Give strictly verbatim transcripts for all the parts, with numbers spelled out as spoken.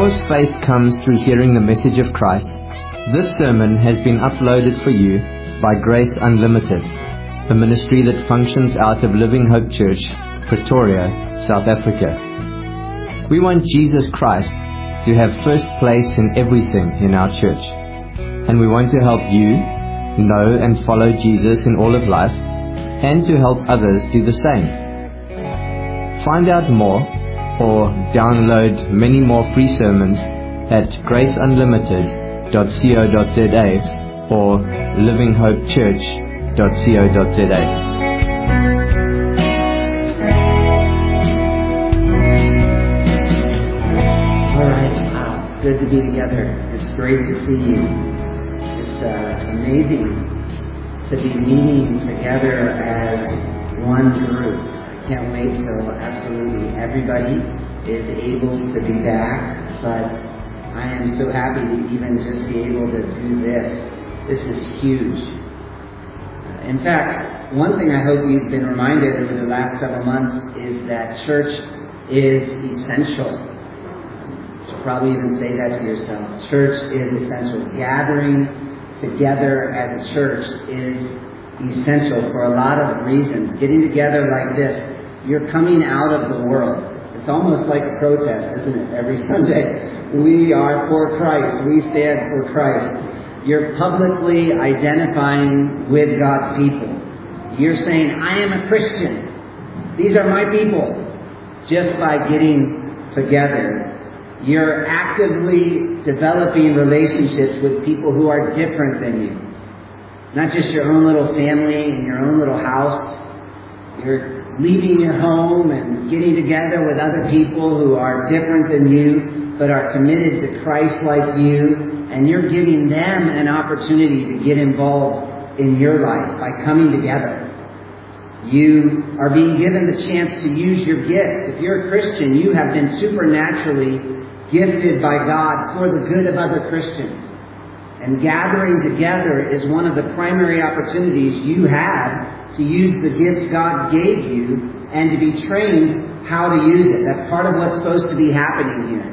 Because faith comes through hearing the message of Christ, this sermon has been uploaded for you by Grace Unlimited, a ministry that functions out of Living Hope Church, Pretoria, South Africa. We want Jesus Christ to have first place in everything in our church, and we want to help you know and follow Jesus in all of life, and to help others do the same. Find out more or download many more free sermons at grace unlimited dot co dot za or living hope church dot co dot za. All right, wow, it's good to be together. It's great to see you. It's uh, amazing to be meeting together as one group. I can't wait till absolutely everybody is able to be back, but I am so happy to even just be able to do this. This is huge. In fact, one thing I hope you've been reminded over the last several months is that church is essential. You should probably even say that to yourself. Church is essential. Gathering together as a church is essential for a lot of reasons. Getting together like this, you're coming out of the world. It's almost like a protest, isn't it? Every Sunday, we are for Christ. We stand for Christ. You're publicly identifying with God's people. You're saying, I am a Christian. These are my people. Just by getting together. You're actively developing relationships with people who are different than you. Not just your own little family and your own little house. You're leaving your home and getting together with other people who are different than you, but are committed to Christ like you. And you're giving them an opportunity to get involved in your life by coming together. You are being given the chance to use your gift. If you're a Christian, you have been supernaturally gifted by God for the good of other Christians. And gathering together is one of the primary opportunities you have to use the gift God gave you and to be trained how to use it. That's part of what's supposed to be happening here.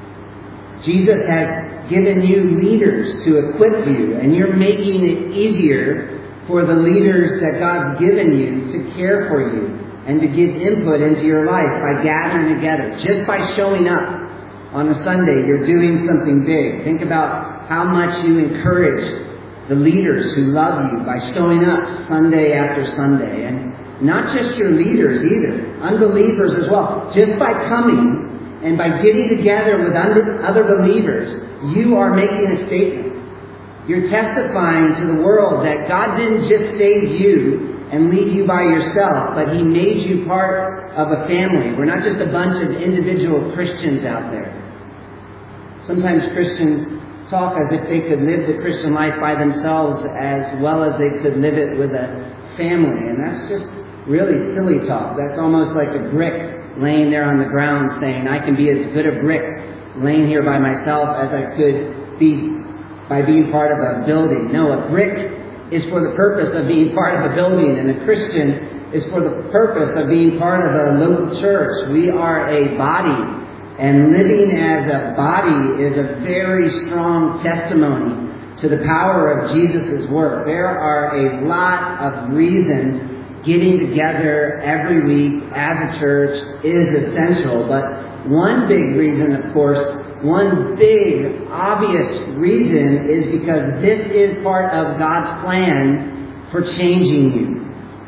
Jesus has given you leaders to equip you, and you're making it easier for the leaders that God's given you to care for you and to give input into your life by gathering together. Just by showing up on a Sunday, you're doing something big. Think about how much you encourage the leaders who love you by showing up Sunday after Sunday. And not just your leaders either, unbelievers as well. Just by coming and by getting together with other believers, you are making a statement. You're testifying to the world that God didn't just save you and leave you by yourself, but He made you part of a family. We're not just a bunch of individual Christians out there. Sometimes Christians talk as if they could live the Christian life by themselves as well as they could live it with a family. And that's just really silly talk. That's almost like a brick laying there on the ground saying, I can be as good a brick laying here by myself as I could be by being part of a building. No, a brick is for the purpose of being part of a building, and a Christian is for the purpose of being part of a local church. We are a body, and living as a body is a very strong testimony to the power of Jesus' work. There are a lot of reasons getting together every week as a church is essential, but one big reason, of course, one big obvious reason is because this is part of God's plan for changing you.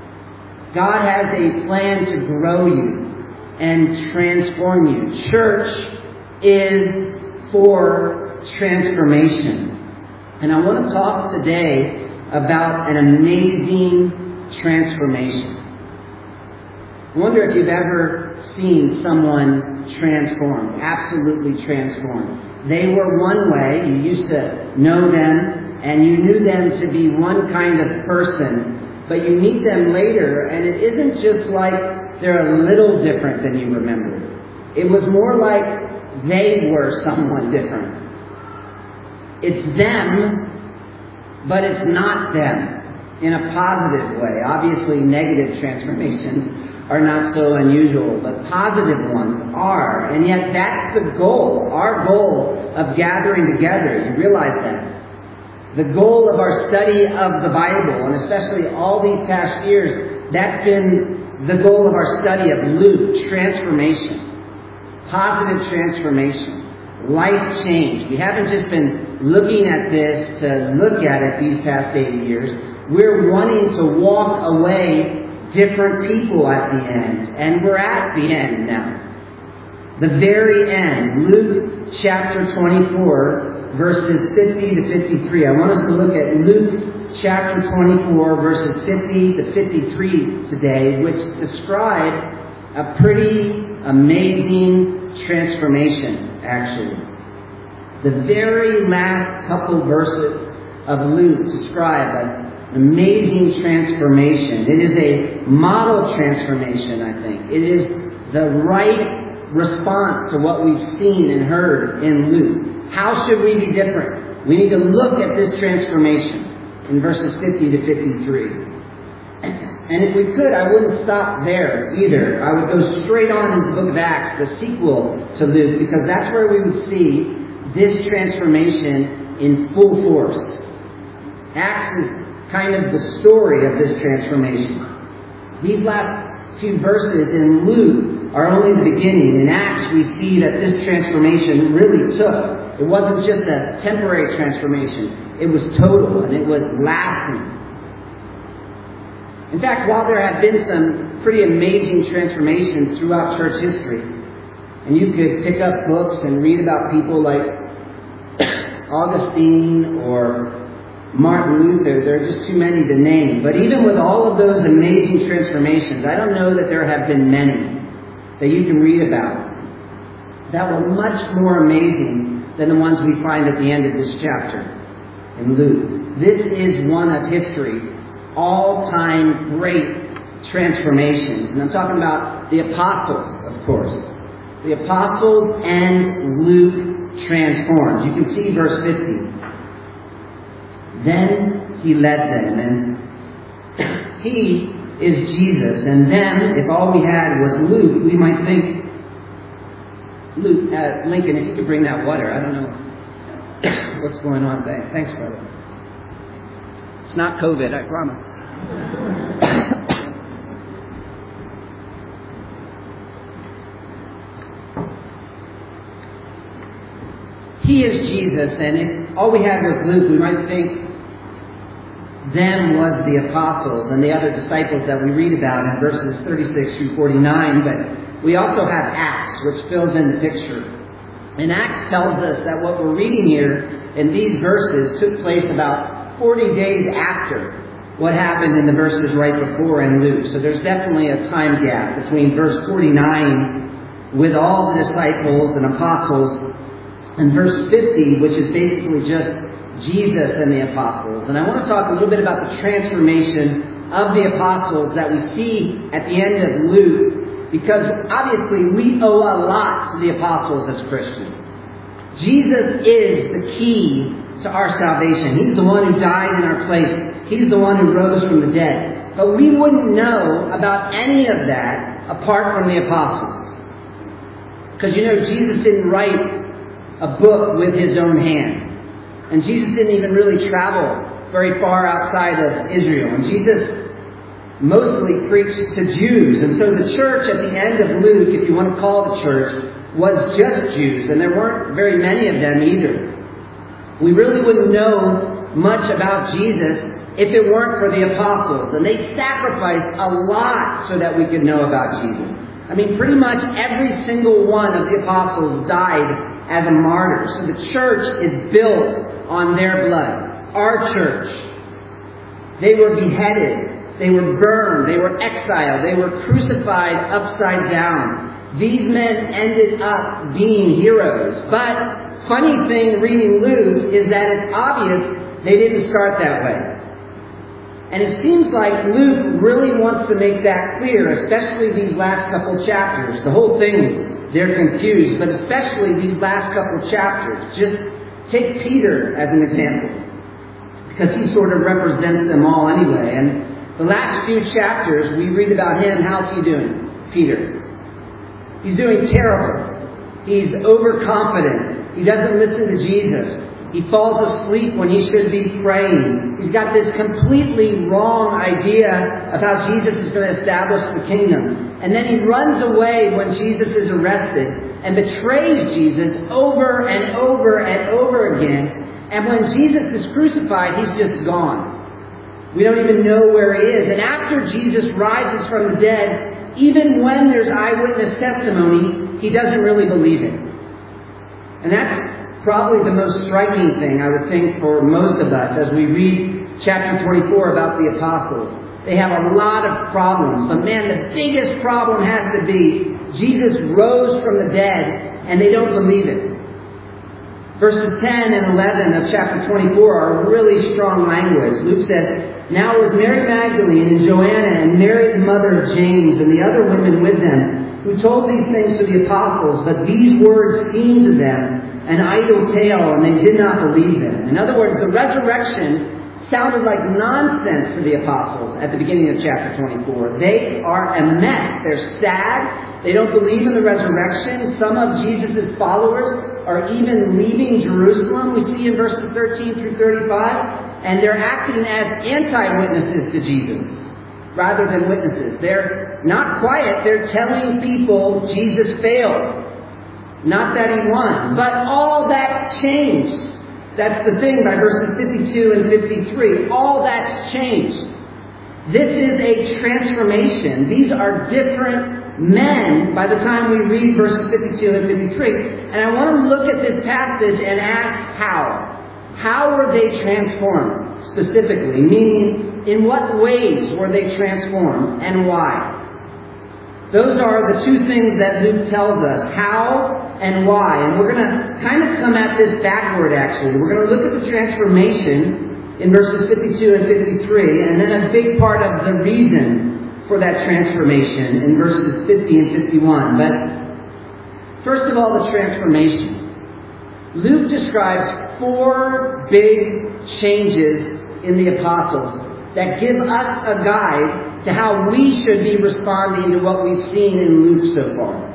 God has a plan to grow you and transform you. Church is for transformation. And I want to talk today about an amazing transformation. I wonder if you've ever seen someone transformed, absolutely transformed. They were one way, you used to know them, and you knew them to be one kind of person, but you meet them later, and it isn't just like they're a little different than you remember. It was more like they were someone different. It's them, but it's not them in a positive way. Obviously, negative transformations are not so unusual, but positive ones are. And yet that's the goal, our goal of gathering together. You realize that. The goal of our study of the Bible, and especially all these past years, that's been the goal of our study of Luke, transformation. Positive transformation. Life change. We haven't just been looking at this to look at it these past eighty years. We're wanting to walk away different people at the end. And we're at the end now. The very end. Luke chapter twenty-four, verses fifty to fifty-three. I want us to look at Luke chapter twenty-four, verses fifty to fifty-three today, which describe a pretty amazing transformation, actually. The very last couple verses of Luke describe an amazing transformation. It is a model transformation, I think. It is the right response to what we've seen and heard in Luke. How should we be different? We need to look at this transformation in verses fifty to fifty-three. And if we could, I wouldn't stop there either. I would go straight on into the book of Acts, the sequel to Luke, because that's where we would see this transformation in full force. Acts is kind of the story of this transformation. These last few verses in Luke are only the beginning. In Acts, we see that this transformation really took. It wasn't just a temporary transformation. It was total, and it was lasting. In fact, while there have been some pretty amazing transformations throughout church history, and you could pick up books and read about people like Augustine or Martin Luther, there are just too many to name. But even with all of those amazing transformations, I don't know that there have been many that you can read about that were much more amazing than the ones we find at the end of this chapter in Luke. This is one of history's all-time great transformations. And I'm talking about the apostles, of course. The apostles and Luke transformed. You can see verse fifty. Then he led them, and he is Jesus. And them, if all we had was Luke, we might think, Luke, uh, Lincoln, if you could bring that water. I don't know what's going on. Thanks, brother. It's not COVID, I promise. He is Jesus, and if all we had was Luke, we might think them was the apostles and the other disciples that we read about in verses thirty-six through forty-nine, but we also have Acts, which fills in the picture. And Acts tells us that what we're reading here in these verses took place about forty days after what happened in the verses right before in Luke. So there's definitely a time gap between verse forty-nine with all the disciples and apostles and verse fifty, which is basically just Jesus and the apostles. And I want to talk a little bit about the transformation of the apostles that we see at the end of Luke, because obviously we owe a lot to the apostles as Christians. Jesus is the key to our salvation. He's the one who died in our place. He's the one who rose from the dead. But we wouldn't know about any of that apart from the apostles. Because, you know, Jesus didn't write a book with his own hand. And Jesus didn't even really travel very far outside of Israel. And Jesus mostly preached to Jews. And so the church at the end of Luke, if you want to call it a church, was just Jews. And there weren't very many of them either. We really wouldn't know much about Jesus if it weren't for the apostles. And they sacrificed a lot so that we could know about Jesus. I mean, pretty much every single one of the apostles died as a martyr. So the church is built on their blood. Our church. They were beheaded. They were burned. They were exiled. They were crucified upside down. These men ended up being heroes. But funny thing reading Luke is that it's obvious they didn't start that way. And it seems like Luke really wants to make that clear, especially these last couple chapters. The whole thing, they're confused, but especially these last couple chapters. Just take Peter as an example, because he sort of represents them all anyway. And The last few chapters, we read about him. How's he doing? Peter. He's doing terrible. He's overconfident. He doesn't listen to Jesus. He falls asleep when he should be praying. He's got this completely wrong idea of how Jesus is going to establish the kingdom. And then he runs away when Jesus is arrested and betrays Jesus over and over and over again. And when Jesus is crucified, he's just gone. We don't even know where he is. And after Jesus rises from the dead, even when there's eyewitness testimony, he doesn't really believe it. And that's probably the most striking thing, I would think, for most of us as we read chapter twenty-four about the apostles. They have a lot of problems. But man, the biggest problem has to be Jesus rose from the dead and they don't believe it. Verses ten and eleven of chapter twenty-four are really strong language. Luke says, "Now it was Mary Magdalene and Joanna and Mary the mother of James and the other women with them who told these things to the apostles, but these words seemed to them an idle tale, and they did not believe them." In other words, the resurrection sounded like nonsense to the apostles at the beginning of chapter twenty-four. They are a mess. They're sad. They don't believe in the resurrection. Some of Jesus' followers are even leaving Jerusalem, we see in verses thirteen through thirty-five, and they're acting as anti-witnesses to Jesus rather than witnesses. They're not quiet. They're telling people Jesus failed. Not that he won. But all that's changed. That's the thing by verses fifty-two and fifty-three. All that's changed. This is a transformation. These are different men by the time we read verses fifty-two and fifty-three. And I want to look at this passage and ask how. How were they transformed specifically? Meaning, in what ways were they transformed and why? Those are the two things that Luke tells us. How and why. And we're going to kind of come at this backward, actually. We're going to look at the transformation in verses fifty-two and fifty-three, and then a big part of the reason for that transformation in verses fifty and fifty-one. But first of all, the transformation. Luke describes four big changes in the apostles that give us a guide to how we should be responding to what we've seen in Luke so far.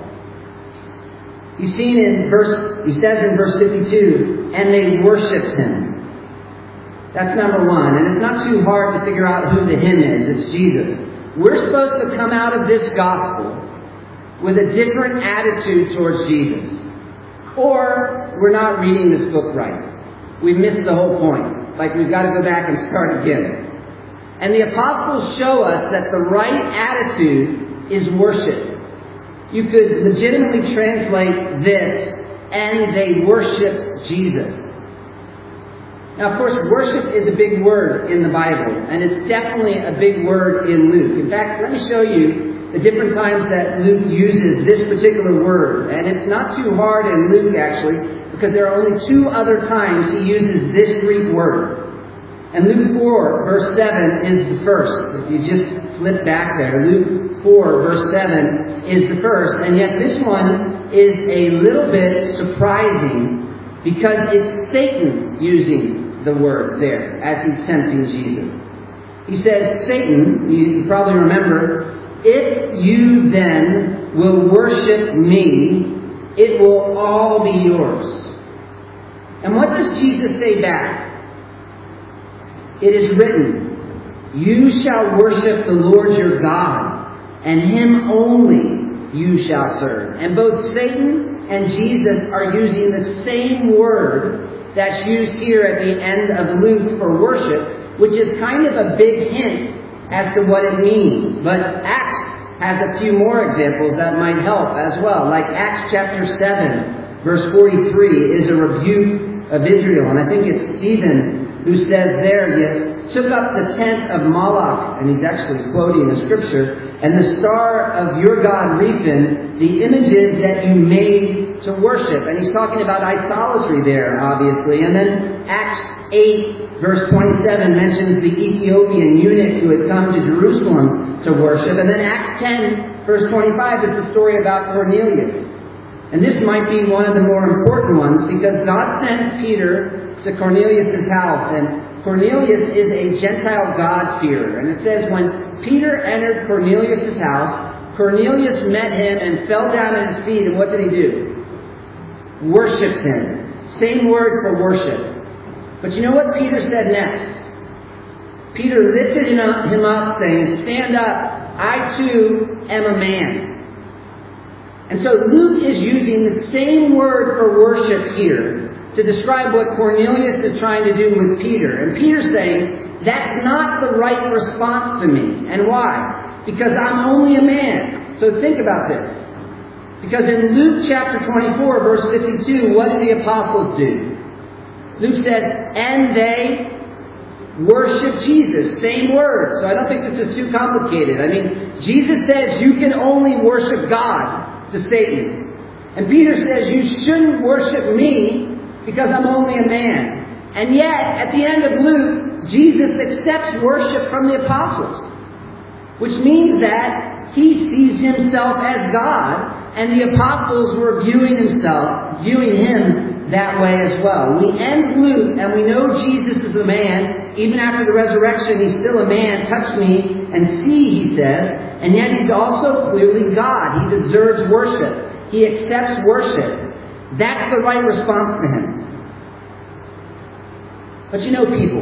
He's seen in verse, he says in verse fifty-two, and they worshipped him. That's number one. And it's not too hard to figure out who the him is. It's Jesus. We're supposed to come out of this gospel with a different attitude towards Jesus. Or we're not reading this book right. We've missed the whole point. Like we've got to go back and start again. And the apostles show us that the right attitude is worship. You could legitimately translate this, and they worshiped Jesus. Now, of course, worship is a big word in the Bible, and it's definitely a big word in Luke. In fact, let me show you the different times that Luke uses this particular word. And it's not too hard in Luke, actually, because there are only two other times he uses this Greek word. And Luke four, verse seven is the first. If you just flip back there, Luke four, verse seven is the first. And yet this one is a little bit surprising because it's Satan using the word there as he's tempting Jesus. He says, Satan, you probably remember, if you then will worship me, it will all be yours. And what does Jesus say back? It is written, you shall worship the Lord your God, and him only you shall serve. And both Satan and Jesus are using the same word that's used here at the end of Luke for worship, which is kind of a big hint as to what it means. But Acts has a few more examples that might help as well. Like Acts chapter seven, verse forty-three is a rebuke of Israel. And I think it's Stephen who says there, you took up the tent of Moloch, and he's actually quoting the scripture, and the star of your god Rephan, the images that you made to worship. And he's talking about idolatry there, obviously. And then Acts eight, verse twenty-seven mentions the Ethiopian eunuch who had come to Jerusalem to worship. And then Acts ten, verse twenty-five is the story about Cornelius. And this might be one of the more important ones because God sends Peter to Cornelius' house, and Cornelius is a Gentile God-fearer. And it says, when Peter entered Cornelius' house, Cornelius met him and fell down at his feet. And what did he do? Worshipped him. Same word for worship. But you know what Peter said next? Peter lifted him up, him up saying, stand up, I too am a man. And so Luke is using the same word for worship here to describe what Cornelius is trying to do with Peter. And Peter's saying, that's not the right response to me. And why? Because I'm only a man. So think about this. Because in Luke chapter twenty-four, verse fifty-two, what do the apostles do? Luke said, and they worship Jesus. Same word. So I don't think this is too complicated. I mean, Jesus says you can only worship God to Satan. And Peter says you shouldn't worship me because I'm only a man. And yet, at the end of Luke, Jesus accepts worship from the apostles. Which means that he sees himself as God, and the apostles were viewing himself, viewing him that way as well. We end Luke, and we know Jesus is a man. Even after the resurrection, he's still a man. Touch me and see, he says. And yet he's also clearly God. He deserves worship. He accepts worship. That's the right response to him. But you know, people,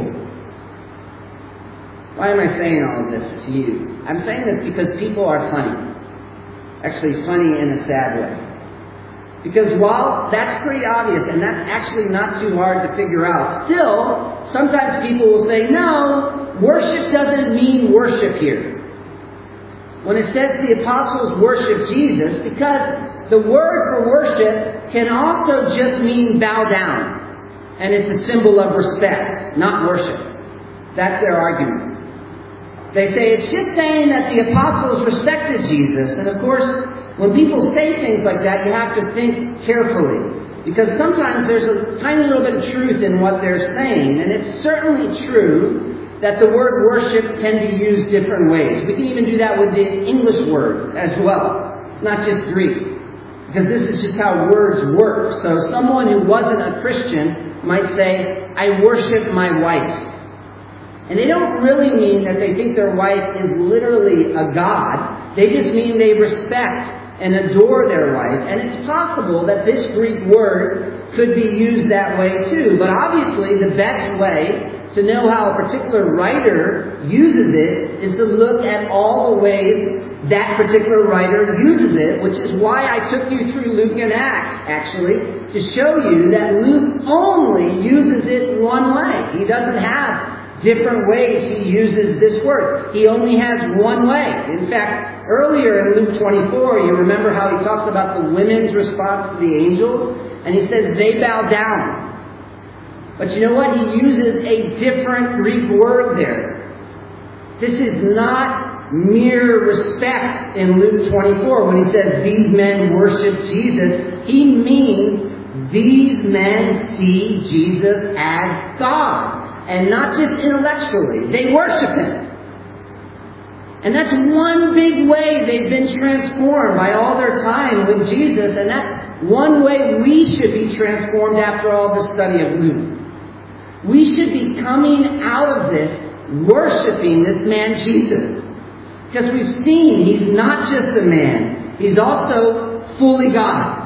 why am I saying all of this to you? I'm saying this because people are funny. Actually funny in a sad way. Because while that's pretty obvious, and that's actually not too hard to figure out, still, sometimes people will say, no, worship doesn't mean worship here. When it says the apostles worship Jesus, because the word for worship can also just mean bow down. And it's a symbol of respect, not worship. That's their argument. They say it's just saying that the apostles respected Jesus. And of course, when people say things like that, you have to think carefully. Because sometimes there's a tiny little bit of truth in what they're saying. And it's certainly true that the word worship can be used different ways. We can even do that with the English word as well. It's not just Greek. Because this is just how words work. So someone who wasn't a Christian might say, I worship my wife. And they don't really mean that they think their wife is literally a god. They just mean they respect and adore their wife. And it's possible that this Greek word could be used that way too. But obviously the best way to know how a particular writer uses it is to look at all the ways that particular writer uses it, which is why I took you through Luke and Acts, actually, to show you that Luke only uses it one way. He doesn't have different ways he uses this word. He only has one way. In fact, earlier in Luke twenty-four, you remember how he talks about the women's response to the angels? And he says they bow down. But you know what? He uses a different Greek word there. This is not mere respect in Luke twenty-four when he says these men worship Jesus. He means these men see Jesus as God. And not just intellectually. They worship him. And that's one big way they've been transformed by all their time with Jesus. And that's one way we should be transformed after all the study of Luke. We should be coming out of this worshiping this man Jesus. Because we've seen he's not just a man. He's also fully God.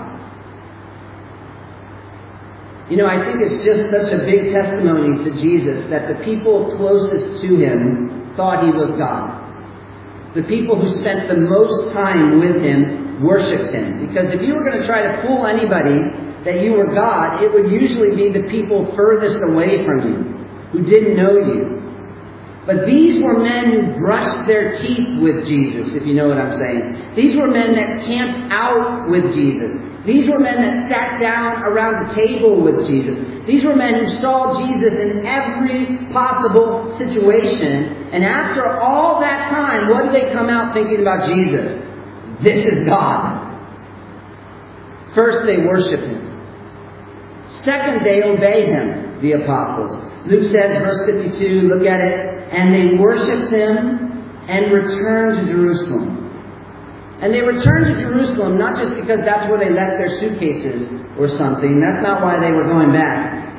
You know, I think it's just such a big testimony to Jesus that the people closest to him thought he was God. The people who spent the most time with him worshipped him. Because if you were going to try to fool anybody that you were God, it would usually be the people furthest away from you, who didn't know you. But these were men who brushed their teeth with Jesus, if you know what I'm saying. These were men that camped out with Jesus. These were men that sat down around the table with Jesus. These were men who saw Jesus in every possible situation. And after all that time, what did they come out thinking about Jesus? This is God. First, they worship him. Second, they obey him, the apostles. Luke says, verse fifty-two, look at it. And they worshipped him and returned to Jerusalem. And they returned to Jerusalem not just because that's where they left their suitcases or something. That's not why they were going back.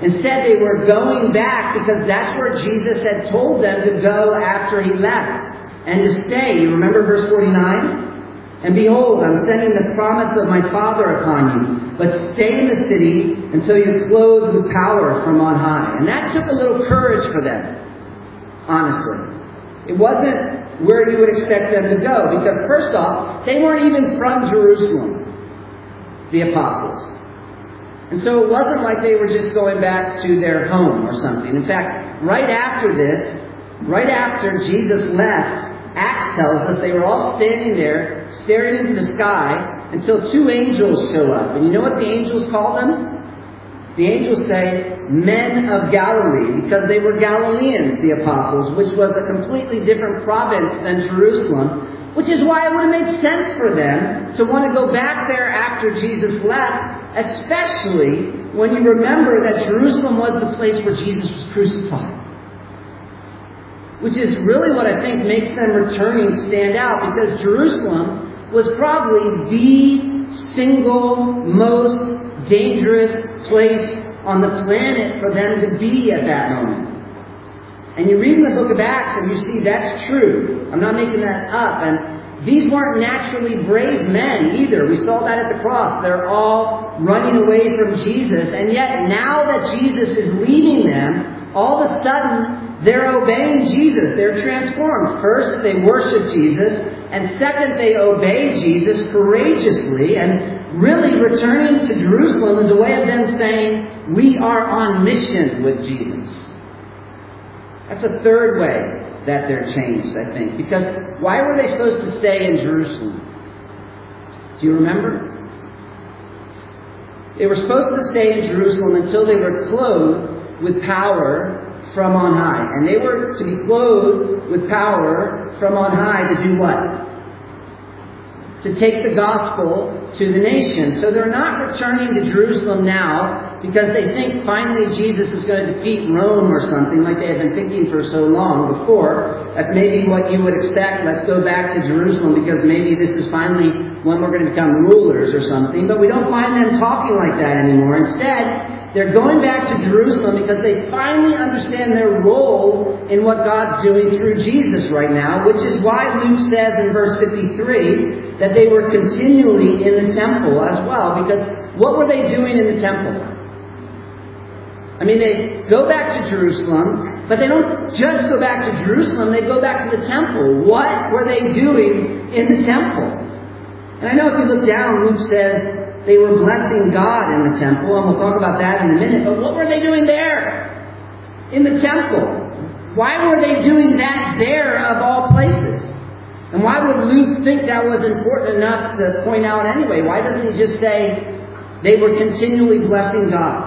Instead, they were going back because that's where Jesus had told them to go after he left and to stay. You remember verse forty-nine? And behold, I'm sending the promise of my Father upon you. But stay in the city until you're clothed with power from on high. And that took a little courage for them, honestly. It wasn't where you would expect them to go. Because first off, they weren't even from Jerusalem, the apostles. And so it wasn't like they were just going back to their home or something. In fact, right after this, right after Jesus left, Acts tells us they were all standing there, staring into the sky, until two angels show up. And you know what the angels call them? The angels say, men of Galilee, because they were Galileans, the apostles, which was a completely different province than Jerusalem, which is why it would have made sense for them to want to go back there after Jesus left, especially when you remember that Jerusalem was the place where Jesus was crucified. Which is really what I think makes them returning stand out, because Jerusalem was probably the single most dangerous place on the planet for them to be at that moment. And you read in the book of Acts and you see that's true. I'm not making that up. And these weren't naturally brave men either. We saw that at the cross. They're all running away from Jesus. And yet now that Jesus is leaving them, all of a sudden they're obeying Jesus. They're transformed. First, they worship Jesus. And second, they obey Jesus courageously. And really returning to Jerusalem is a way of them saying, we are on mission with Jesus. That's a third way that they're changed, I think. Because why were they supposed to stay in Jerusalem? Do you remember? They were supposed to stay in Jerusalem until they were clothed with power from on high. And they were to be clothed with power from on high to do what? To take the gospel to the nations. So they're not returning to Jerusalem now because they think finally Jesus is going to defeat Rome or something like they had been thinking for so long before. That's maybe what you would expect. Let's go back to Jerusalem because maybe this is finally when we're going to become rulers or something. But we don't find them talking like that anymore. Instead, they're going back to Jerusalem because they finally understand their role in what God's doing through Jesus right now, which is why Luke says in verse fifty-three that they were continually in the temple as well. Because what were they doing in the temple? I mean, they go back to Jerusalem, but they don't just go back to Jerusalem, they go back to the temple. What were they doing in the temple? And I know if you look down, Luke says they were blessing God in the temple, and we'll talk about that in a minute. But what were they doing there? In the temple. Why were they doing that there of all places? And why would Luke think that was important enough to point out anyway? Why doesn't he just say they were continually blessing God?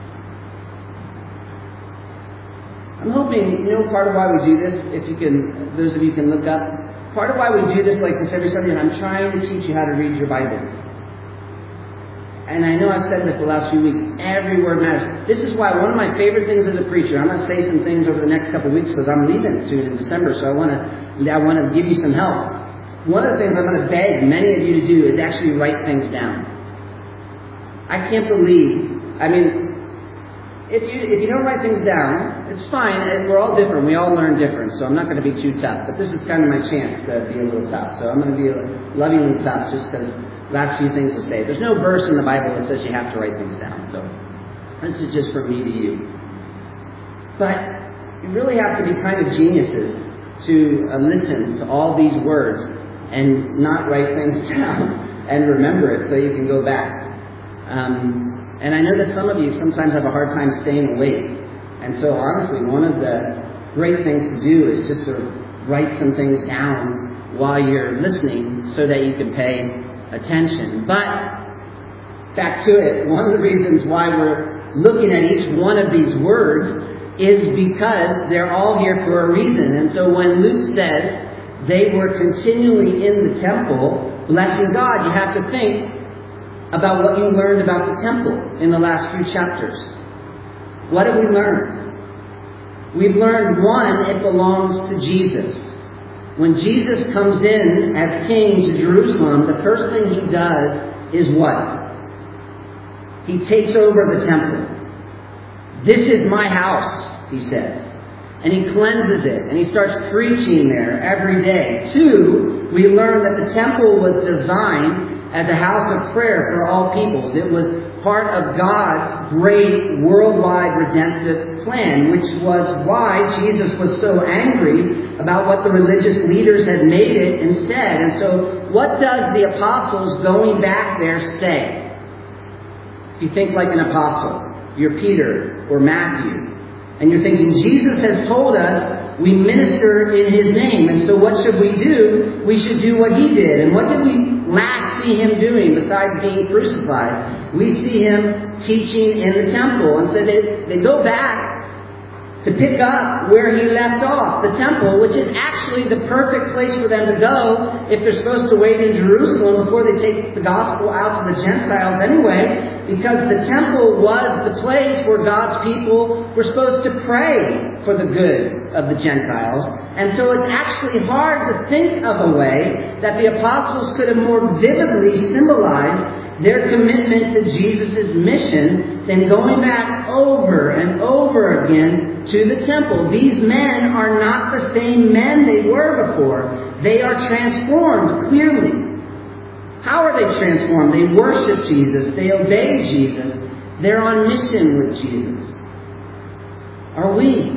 I'm hoping, you know, part of why we do this, if you can, those of you can look up, part of why we do this like this every Sunday, and I'm trying to teach you how to read your Bible. And I know I've said this the last few weeks, every word matters. This is why one of my favorite things as a preacher, I'm going to say some things over the next couple of weeks because I'm leaving soon in December, so I want to I want to give you some help. One of the things I'm going to beg many of you to do is actually write things down. I can't believe, I mean, if you if you don't write things down, it's fine. We're all different. We all learn different, so I'm not going to be too tough. But this is kind of my chance to be a little tough. So I'm going to be lovingly tough just because last few things to say. There's no verse in the Bible that says you have to write things down. So this is just from me to you. But you really have to be kind of geniuses to uh, listen to all these words and not write things down and remember it so you can go back. Um, and I know that some of you sometimes have a hard time staying awake. And so honestly, one of the great things to do is just to write some things down while you're listening so that you can pay attention. But back to it, one of the reasons why we're looking at each one of these words is because they're all here for a reason. And so when Luke says they were continually in the temple blessing God, you have to think about what you learned about the temple in the last few chapters. What have we learned? We've learned, one, it belongs to Jesus. When Jesus comes in as king to Jerusalem, the first thing he does is what? He takes over the temple. This is my house, he says. And he cleanses it, and he starts preaching there every day. Two, we learn that the temple was designed as a house of prayer for all peoples. It was part of God's great worldwide redemptive plan, which was why Jesus was so angry about what the religious leaders had made it instead. And so what does the apostles going back there say? If you think like an apostle, you're Peter or Matthew, and you're thinking, Jesus has told us we minister in his name, and so what should we do? We should do what he did. And what did we last see him doing besides being crucified? We see him teaching in the temple. And so they, they go back to pick up where he left off, the temple, which is actually the perfect place for them to go if they're supposed to wait in Jerusalem before they take the gospel out to the Gentiles anyway, because the temple was the place where God's people were supposed to pray for the good of the Gentiles. And so it's actually hard to think of a way that the apostles could have more vividly symbolized their commitment to Jesus' mission than going back over and over again to the temple. These men are not the same men they were before. They are transformed, clearly. How are they transformed? They worship Jesus. They obey Jesus. They're on mission with Jesus. Are we?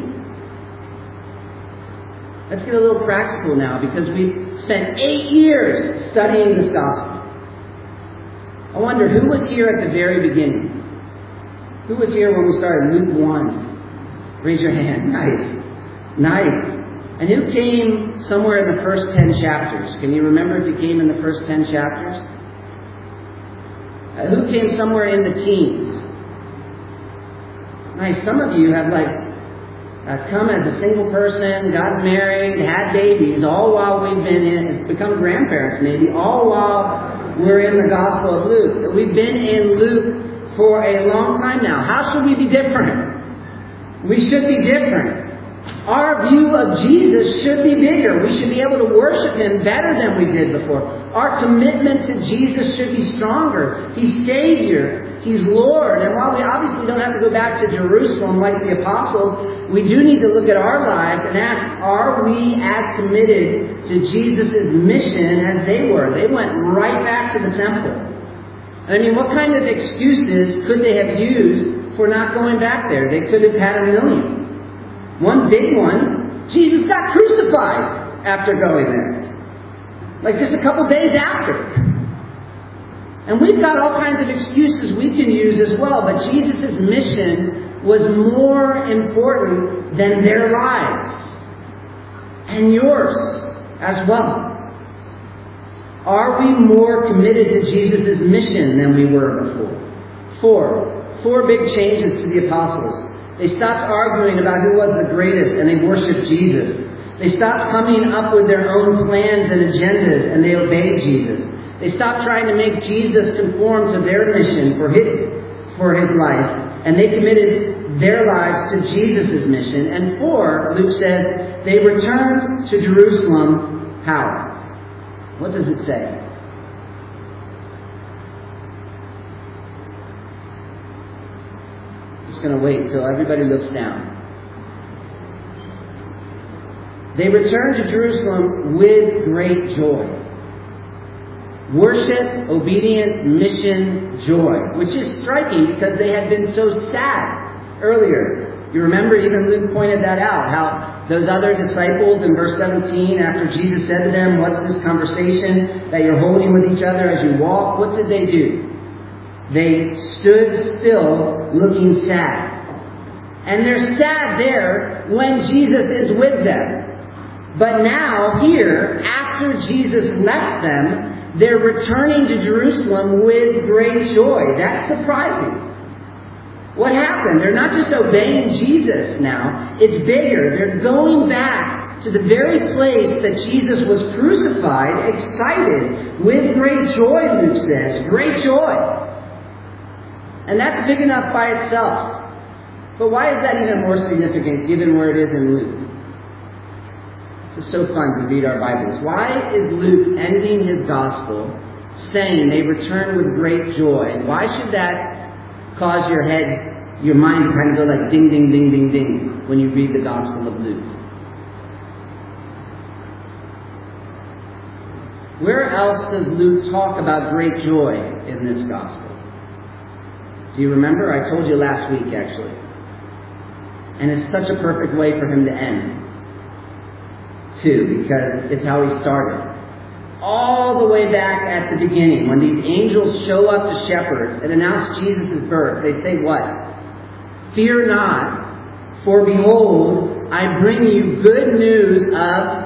Let's get a little practical now, because we've spent eight years studying this gospel. I wonder, who was here at the very beginning? Who was here when we started Luke one? Raise your hand. Nice. Nice. And who came somewhere in the first ten chapters? Can you remember if you came in the first ten chapters? Uh, who came somewhere in the teens? Nice. Some of you have like uh, come as a single person, got married, had babies, all while we've been in, become grandparents maybe, all while we're in the Gospel of Luke. We've been in Luke for a long time now. How should we be different? We should be different. Our view of Jesus should be bigger. We should be able to worship him better than we did before. Our commitment to Jesus should be stronger. He's Savior. He's Lord. And while we obviously don't have to go back to Jerusalem like the apostles, we do need to look at our lives and ask, are we as committed to Jesus' mission as they were? They went right back to the temple. I mean, what kind of excuses could they have used for not going back there? They could have had a million. One big one, Jesus got crucified after going there. Like just a couple days after. And we've got all kinds of excuses we can use as well, but Jesus' mission was more important than their lives. And yours as well. Are we more committed to Jesus' mission than we were before? Four. Four big changes to the apostles. They stopped arguing about who was the greatest, and they worshiped Jesus. They stopped coming up with their own plans and agendas, and they obeyed Jesus. They stopped trying to make Jesus conform to their mission for his, for his life, and they committed their lives to Jesus' mission. And four, Luke says, they returned to Jerusalem. How? What does it say? Going to wait till everybody looks down. They returned to Jerusalem with great joy. Worship, obedience, mission, joy. Which is striking because they had been so sad earlier. You remember even Luke pointed that out. How those other disciples in verse seventeen, after Jesus said to them, what's this conversation that you're holding with each other as you walk? What did they do? They stood still looking sad. And they're sad there when Jesus is with them. But now, here, after Jesus left them, they're returning to Jerusalem with great joy. That's surprising. What happened? They're not just obeying Jesus now. It's bigger. They're going back to the very place that Jesus was crucified, excited, with great joy, Luke says. Great joy. And that's big enough by itself. But why is that even more significant given where it is in Luke? This is so fun to read our Bibles. Why is Luke ending his gospel saying they return with great joy? Why should that cause your head your mind kind of go like ding, ding, ding, ding, ding when you read the Gospel of Luke. Where else does Luke talk about great joy in this Gospel? Do you remember? I told you last week, actually. And it's such a perfect way for him to end, too, because it's how he started. All the way back at the beginning, when these angels show up to shepherds and announce Jesus' birth, they say what? Fear not, for behold, I bring you good news of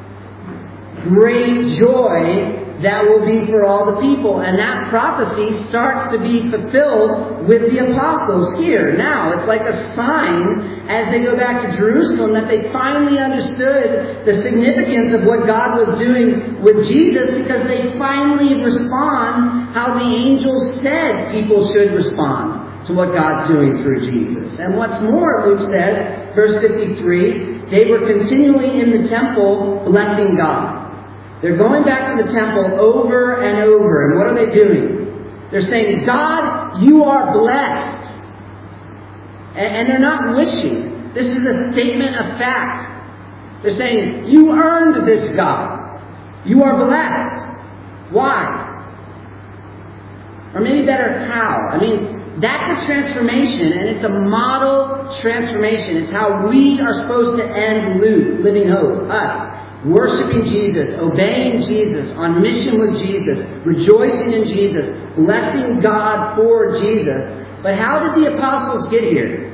great joy that will be for all the people. And that prophecy starts to be fulfilled with the apostles here. Now, it's like a sign as they go back to Jerusalem that they finally understood the significance of what God was doing with Jesus, because they finally respond how the angels said people should respond to what God's doing through Jesus. And what's more, Luke says, verse fifty-three, they were continually in the temple blessing God. They're going back to the temple over and over. And what are they doing? They're saying, God, you are blessed. And, and they're not wishing. This is a statement of fact. They're saying, you earned this, God. You are blessed. Why? Or maybe better, how? I mean, that's a transformation, and it's a model transformation. It's how we are supposed to end Luke, Living Hope, us. Worshipping Jesus, obeying Jesus, on mission with Jesus, rejoicing in Jesus, blessing God for Jesus. But how did the apostles get here?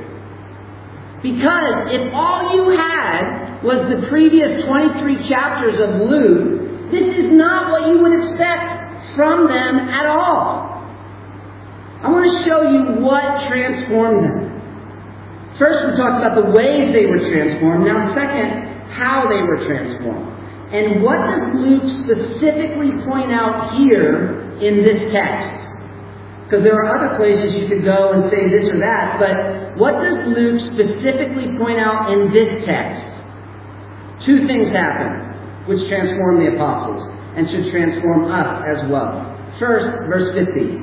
Because if all you had was the previous twenty-three chapters of Luke, this is not what you would expect from them at all. I want to show you what transformed them. First, we talked about the ways they were transformed. Now, second, how they were transformed. And what does Luke specifically point out here in this text? Because there are other places you could go and say this or that, but what does Luke specifically point out in this text? Two things happen which transform the apostles and should transform us as well. First, verse fifty.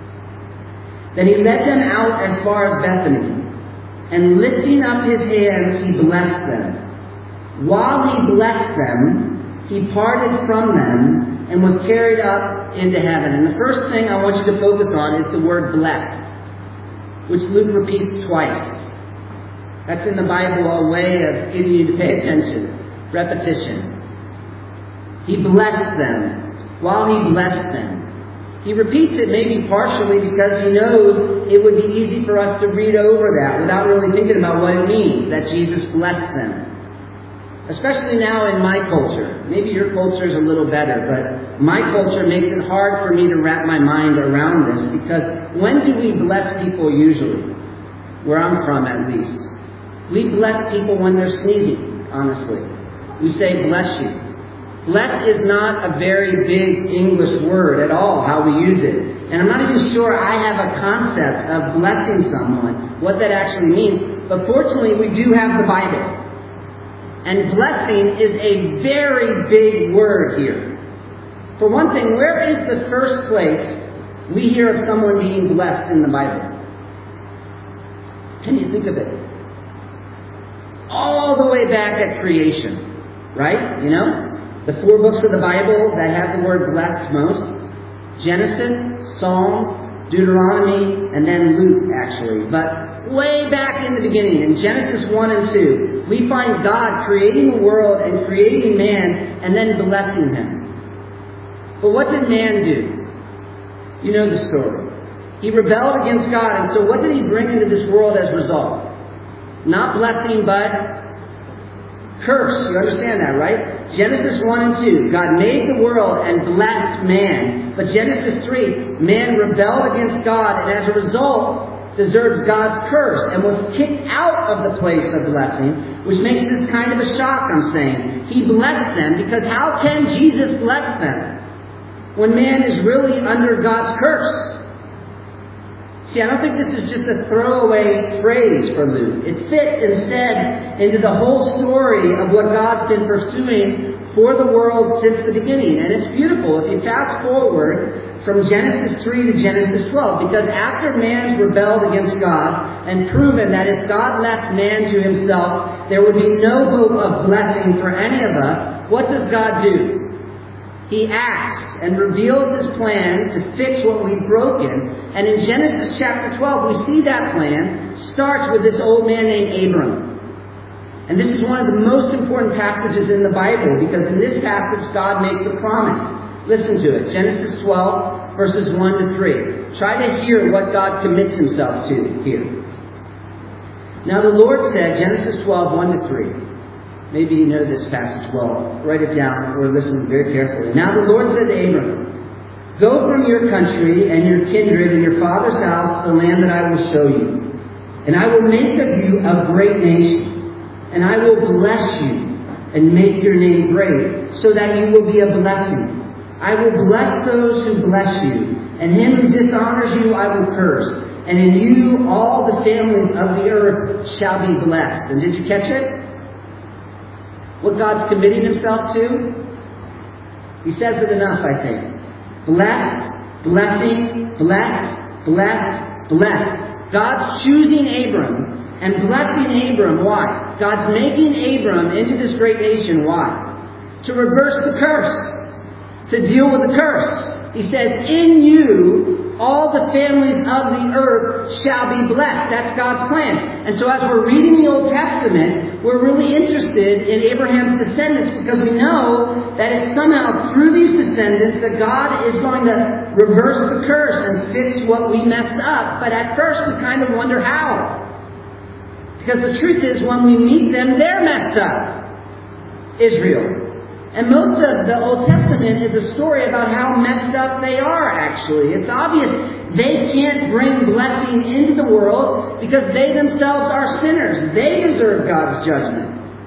Then he led them out as far as Bethany, and lifting up his hands, he blessed them. While he blessed them, he parted from them and was carried up into heaven. And the first thing I want you to focus on is the word blessed, which Luke repeats twice. That's in the Bible a way of getting you to pay attention. Repetition. He blessed them. While he blessed them. He repeats it maybe partially because he knows it would be easy for us to read over that without really thinking about what it means that Jesus blessed them. Especially now in my culture. Maybe your culture is a little better, but my culture makes it hard for me to wrap my mind around this, because when do we bless people usually? Where I'm from, at least. We bless people when they're sneezing, honestly. We say, bless you. Bless is not a very big English word at all, how we use it. And I'm not even sure I have a concept of blessing someone, what that actually means. But fortunately, we do have the Bible. And blessing is a very big word here. For one thing, where is the first place we hear of someone being blessed in the Bible? Can you think of it? All the way back at creation, right? You know? The four books of the Bible that have the word blessed most. Genesis, Psalms, Deuteronomy, and then Luke, actually. But way back in the beginning, in Genesis one and two, we find God creating the world and creating man and then blessing him. But what did man do? You know the story. He rebelled against God, and so what did he bring into this world as a result? Not blessing, but curse. You understand that, right? Genesis one and two, God made the world and blessed man. But Genesis three, man rebelled against God, and as a result, deserves God's curse and was kicked out of the place of blessing, which makes this kind of a shock, I'm saying. He blessed them, because how can Jesus bless them when man is really under God's curse? See, I don't think this is just a throwaway phrase for Luke. It fits instead into the whole story of what God's been pursuing for the world since the beginning. And it's beautiful if you fast forward from Genesis three to Genesis twelve, because after man's rebelled against God and proven that if God left man to himself, there would be no hope of blessing for any of us, what does God do? He acts and reveals his plan to fix what we've broken. And in Genesis chapter twelve, we see that plan starts with this old man named Abram. And this is one of the most important passages in the Bible, because in this passage, God makes a promise. Listen to it. Genesis twelve, verses one to three. Try to hear what God commits himself to here. Now the Lord said, Genesis twelve, one to three. Maybe you know this passage well. Write it down or listen very carefully. Now the Lord said to Abram, go from your country and your kindred and your father's house to the land that I will show you. And I will make of you a great nation. And I will bless you and make your name great, so that you will be a blessing. I will bless those who bless you, and him who dishonors you I will curse. And in you all the families of the earth shall be blessed. And did you catch it? What God's committing himself to? He says it enough, I think. Bless, blessing, bless, bless, bless. God's choosing Abram and blessing Abram. Why? God's making Abram into this great nation. Why? To reverse the curse. To deal with the curse. He says, in you, all the families of the earth shall be blessed. That's God's plan. And so as we're reading the Old Testament, we're really interested in Abraham's descendants, because we know that it's somehow through these descendants that God is going to reverse the curse and fix what we messed up. But at first we kind of wonder how. Because the truth is, when we meet them, they're messed up. Israel. And most of the Old Testament is a story about how messed up they are, actually. It's obvious they can't bring blessing into the world because they themselves are sinners. They deserve God's judgment.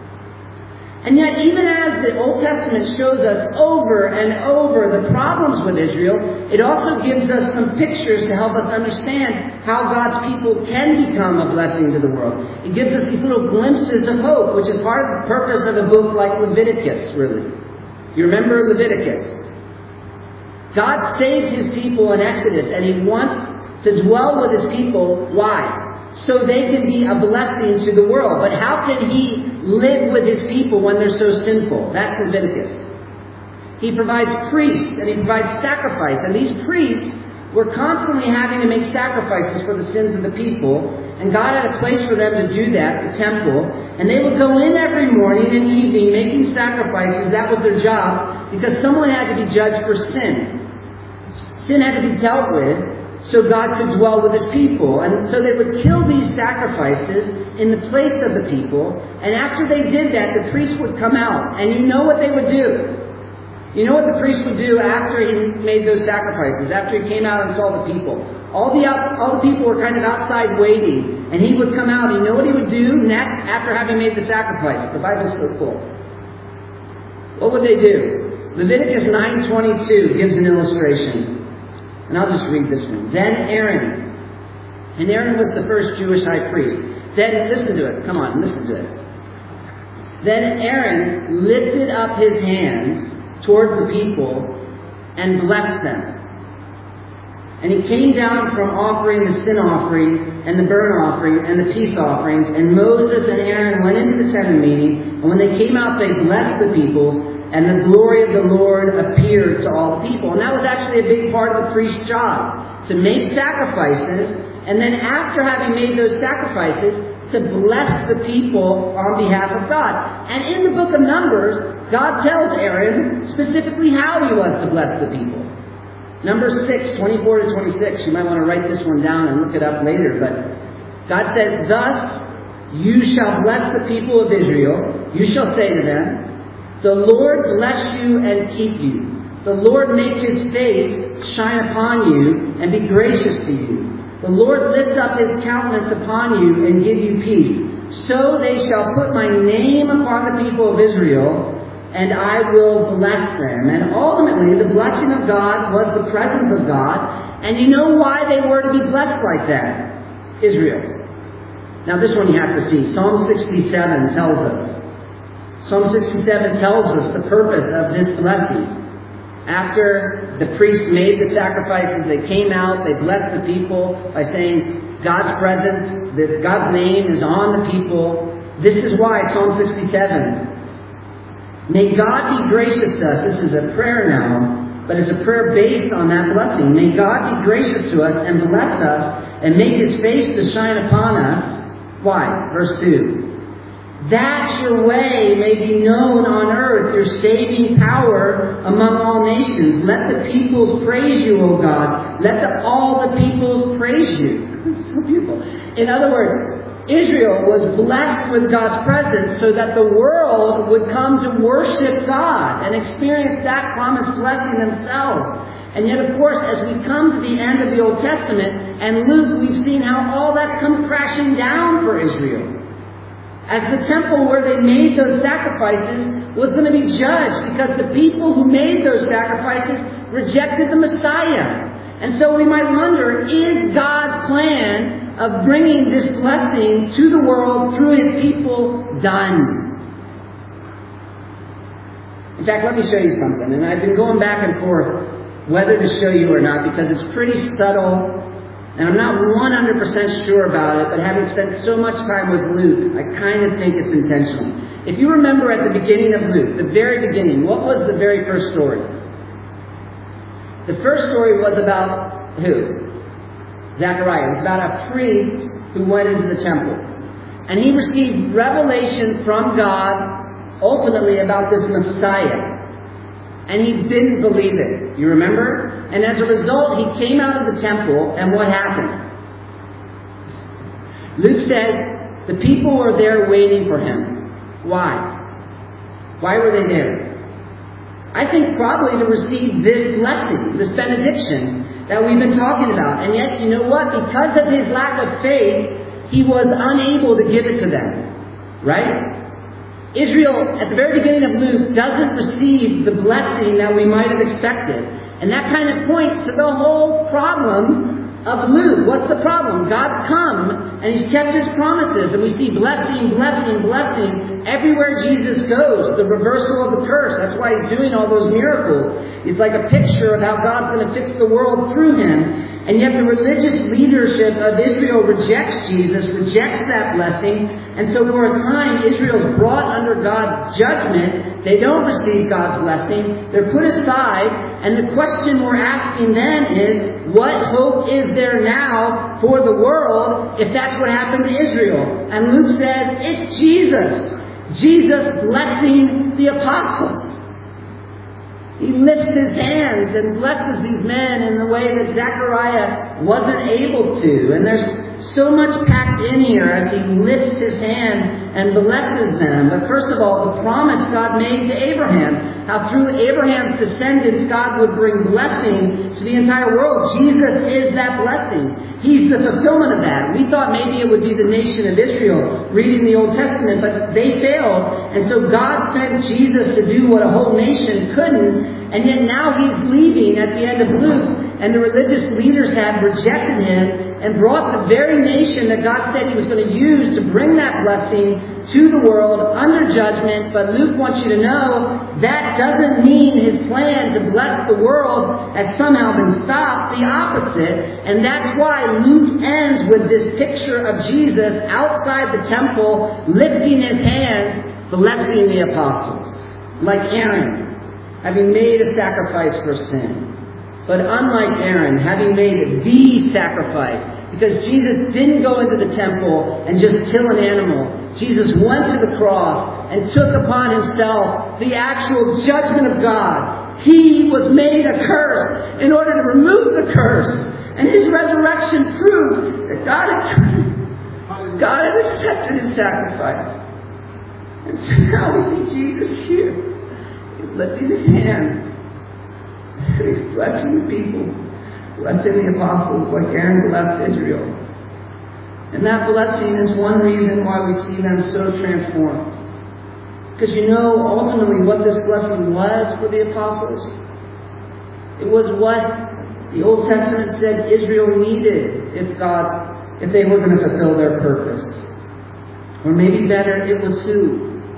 And yet, even as the Old Testament shows us over and over the problems with Israel, it also gives us some pictures to help us understand how God's people can become a blessing to the world. It gives us these little glimpses of hope, which is part of the purpose of a book like Leviticus, really. You remember Leviticus? God saved his people in Exodus, and he wants to dwell with his people. Why? So they can be a blessing to the world. But how can he live with his people when they're so sinful? That's Leviticus. He provides priests and he provides sacrifice. And these priests were constantly having to make sacrifices for the sins of the people. And God had a place for them to do that, the temple. And they would go in every morning and evening making sacrifices. That was their job, because someone had to be judged for sin. Sin had to be dealt with, so God could dwell with his people. And so they would kill these sacrifices in the place of the people. And after they did that, the priest would come out. And you know what they would do. You know what the priest would do after he made those sacrifices, after he came out and saw the people. All the out, all the people were kind of outside waiting. And he would come out. And you know what he would do next after having made the sacrifice? The Bible's so cool. What would they do? Leviticus nine twenty-two gives an illustration. And I'll just read this one. Then Aaron. And Aaron was the first Jewish high priest. Then, listen to it. Come on, listen to it. Then Aaron lifted up his hand toward the people and blessed them. And he came down from offering the sin offering and the burnt offering and the peace offerings. And Moses and Aaron went into the tent meeting. And when they came out, they blessed the people. And the glory of the Lord appeared to all the people. And that was actually a big part of the priest's job. To make sacrifices. And then after having made those sacrifices, to bless the people on behalf of God. And in the book of Numbers, God tells Aaron specifically how he was to bless the people. Numbers six, twenty-four to twenty-six. You might want to write this one down and look it up later. But God says, thus you shall bless the people of Israel. You shall say to them, the Lord bless you and keep you. The Lord make his face shine upon you and be gracious to you. The Lord lift up his countenance upon you and give you peace. So they shall put my name upon the people of Israel, and I will bless them. And ultimately, the blessing of God was the presence of God. And you know why they were to be blessed like that? Israel. Now this one you have to see. Psalm sixty-seven tells us. Psalm sixty-seven tells us the purpose of this blessing. After the priests made the sacrifices, they came out, they blessed the people by saying God's presence, that God's name is on the people. This is why Psalm sixty-seven. May God be gracious to us. This is a prayer now, but it's a prayer based on that blessing. May God be gracious to us and bless us and make His face to shine upon us. Why? Verse two. That your way may be known on earth, your saving power among all nations. Let the peoples praise you, O God. Let the, all the peoples praise you. So beautiful. In other words, Israel was blessed with God's presence so that the world would come to worship God and experience that promised blessing themselves. And yet, of course, as we come to the end of the Old Testament and Luke, we've seen how all that's come crashing down for Israel. As the temple where they made those sacrifices was going to be judged because the people who made those sacrifices rejected the Messiah. And so we might wonder, is God's plan of bringing this blessing to the world through His people done? In fact, let me show you something. And I've been going back and forth whether to show you or not because it's pretty subtle. And I'm not one hundred percent sure about it, but having spent so much time with Luke, I kind of think it's intentional. If you remember at the beginning of Luke, the very beginning, what was the very first story? The first story was about who? Zechariah. It was about a priest who went into the temple. And he received revelation from God, ultimately about this Messiah. And he didn't believe it. You remember? And as a result, he came out of the temple, and what happened? Luke says the people were there waiting for him. Why? Why were they there? I think probably to receive this blessing, this benediction that we've been talking about. And yet, you know what? Because of his lack of faith, he was unable to give it to them. Right? Israel, at the very beginning of Luke, doesn't receive the blessing that we might have expected. And that kind of points to the whole problem of Luke. What's the problem? God's come, and He's kept His promises. And we see blessing, blessing, blessing everywhere Jesus goes. The reversal of the curse. That's why He's doing all those miracles. It's like a picture of how God's going to fix the world through Him. And yet the religious leadership of Israel rejects Jesus, rejects that blessing. And so for a time, Israel's brought under God's judgment. They don't receive God's blessing. They're put aside. And the question we're asking then is, what hope is there now for the world if that's what happened to Israel? And Luke says, it's Jesus. Jesus blessing the apostles. He lifts his hands and blesses these men in the way that Zechariah wasn't able to. And there's so much packed in here as he lifts his hand and blesses them. But first of all, the promise God made to Abraham, how through Abraham's descendants God would bring blessing to the entire world. Jesus is that blessing. He's the fulfillment of that. We thought maybe it would be the nation of Israel reading the Old Testament, but they failed. And so God sent Jesus to do what a whole nation couldn't. And yet now He's leaving at the end of Luke, and the religious leaders had rejected Him and brought the very nation that God said He was going to use to bring that blessing to the world under judgment. But Luke wants you to know that doesn't mean His plan to bless the world has somehow been stopped. The opposite. And that's why Luke ends with this picture of Jesus outside the temple, lifting His hands, blessing the apostles. Like Aaron, having made a sacrifice for sin. But unlike Aaron, having made the sacrifice, because Jesus didn't go into the temple and just kill an animal. Jesus went to the cross and took upon Himself the actual judgment of God. He was made a curse in order to remove the curse. And His resurrection proved that God had, God had accepted His sacrifice. And so now we see Jesus here. He's lifting His hands. He's blessing the people, blessing the apostles like Aaron blessed Israel. And that blessing is one reason why we see them so transformed. Because you know ultimately what this blessing was for the apostles? It was what the Old Testament said Israel needed if God, if they were going to fulfill their purpose. Or maybe better, it was who?